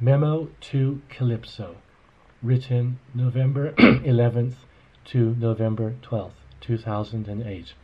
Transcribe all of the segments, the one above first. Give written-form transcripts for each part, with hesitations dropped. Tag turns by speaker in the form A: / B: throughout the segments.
A: Memo to Calypso, written November 11th to November 12th, 2008.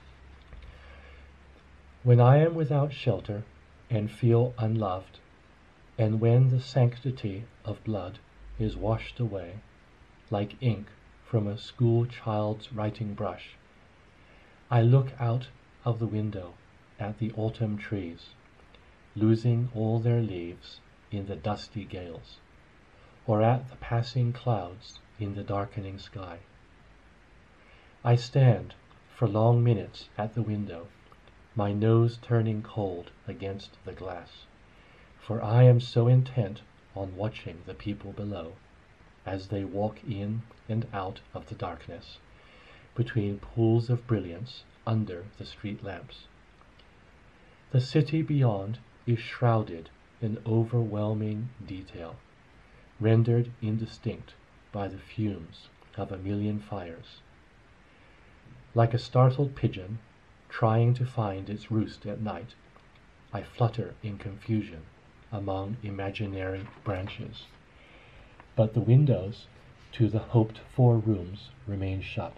A: When I am without shelter and feel unloved, and when the sanctity of blood is washed away, like ink from a school child's writing brush, I look out of the window at the autumn trees, losing all their leaves in the dusty gales, or at the passing clouds in the darkening sky. I stand for long minutes at the window, my nose turning cold against the glass, for I am so intent on watching the people below, as they walk in and out of the darkness, between pools of brilliance under the street lamps. The city beyond is shrouded in overwhelming detail, rendered indistinct by the fumes of a million fires. Like a startled pigeon trying to find its roost at night, I flutter in confusion among imaginary branches. But the windows to the hoped-for rooms remain shut.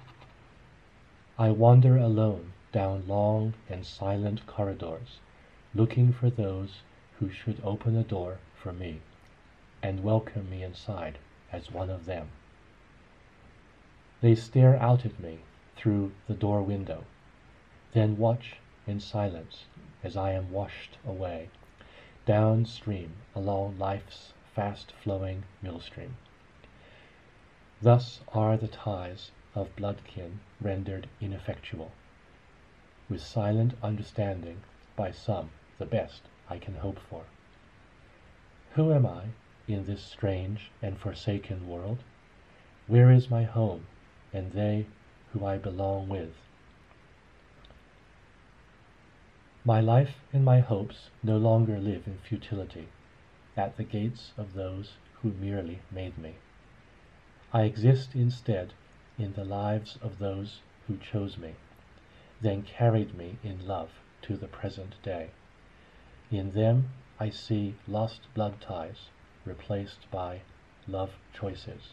A: I wander alone down long and silent corridors, looking for those who should open a door for me and welcome me inside as one of them. They stare out at me through the door window, then watch in silence as I am washed away, downstream along life's fast-flowing millstream. Thus are the ties of bloodkin rendered ineffectual, with silent understanding by some the best I can hope for. Who am I in this strange and forsaken world? Where is my home and they who I belong with? My life and my hopes no longer live in futility at the gates of those who merely made me. I exist instead in the lives of those who chose me, then carried me in love to the present day. In them I see lost blood ties replaced by love choices.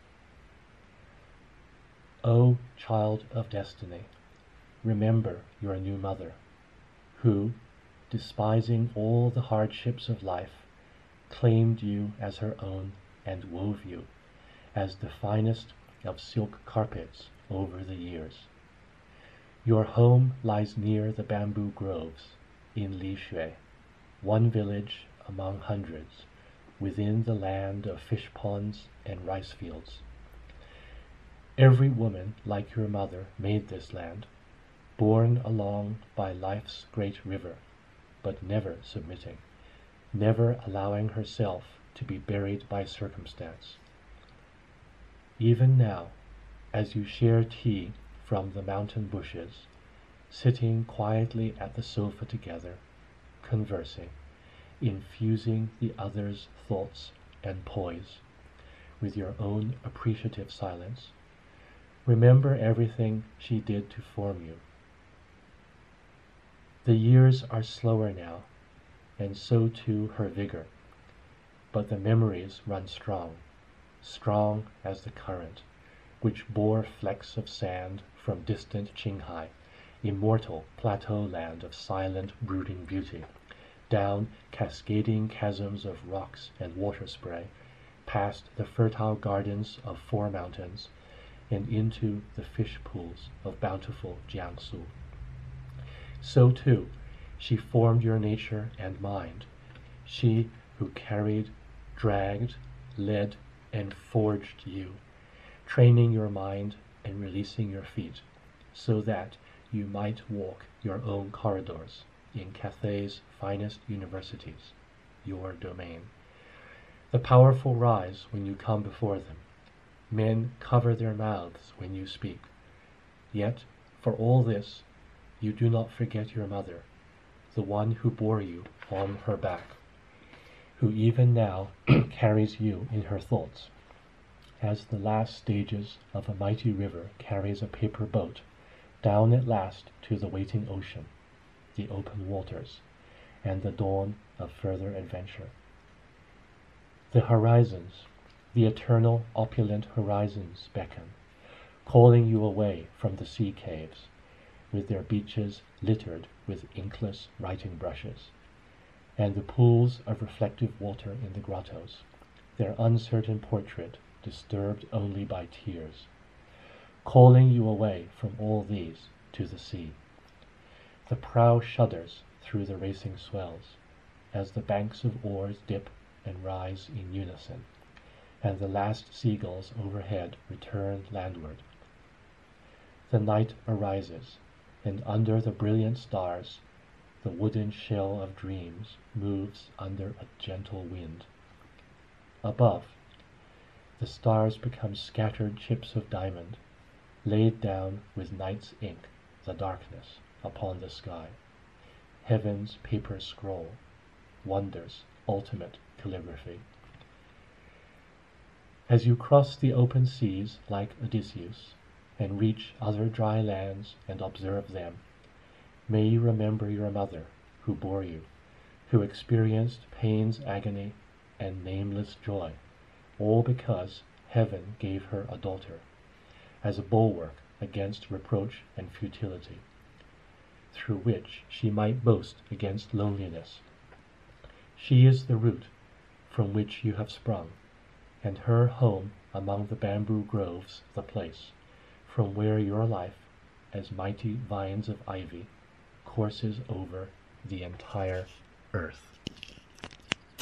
A: O child of destiny, remember your new mother, who, despising all the hardships of life, claimed you as her own and wove you as the finest of silk carpets over the years. Your home lies near the bamboo groves in Lishui, one village among hundreds, within the land of fish ponds and rice fields. Every woman like your mother made this land, borne along by life's great river, but never submitting, never allowing herself to be buried by circumstance. Even now, as you share tea from the mountain bushes, sitting quietly at the sofa together, conversing, infusing the other's thoughts and poise with your own appreciative silence, remember everything she did to form you. The years are slower now, and so too her vigor, but the memories run strong, strong as the current, which bore flecks of sand from distant Qinghai, immortal plateau land of silent brooding beauty, down cascading chasms of rocks and water spray, past the fertile gardens of four mountains, and into the fish pools of bountiful Jiangsu. So too, she formed your nature and mind, she who carried, dragged, led, and forged you, training your mind and releasing your feet, so that you might walk your own corridors in Cathay's finest universities, your domain. The powerful rise when you come before them. Men cover their mouths when you speak. Yet, for all this, you do not forget your mother, the one who bore you on her back, who even now carries you in her thoughts, as the last stages of a mighty river carries a paper boat down at last to the waiting ocean, the open waters, and the dawn of further adventure. The horizons, the eternal opulent horizons beckon, calling you away from the sea caves, with their beaches littered with inkless writing brushes, and the pools of reflective water in the grottos, their uncertain portrait disturbed only by tears, calling you away from all these to the sea. The prow shudders through the racing swells, as the banks of oars dip and rise in unison, and the last seagulls overhead return landward. The night arises, and under the brilliant stars the wooden shell of dreams moves under a gentle wind. Above, the stars become scattered chips of diamond, laid down with night's ink, the darkness, upon the sky. Heaven's paper scroll, wonder's ultimate calligraphy. As you cross the open seas like Odysseus, and reach other dry lands and observe them, may you remember your mother who bore you, who experienced pain's agony and nameless joy, all because heaven gave her a daughter, as a bulwark against reproach and futility, through which she might boast against loneliness. She is the root from which you have sprung, and her home among the bamboo groves the place from where your life, as mighty vines of ivy, courses over the entire earth.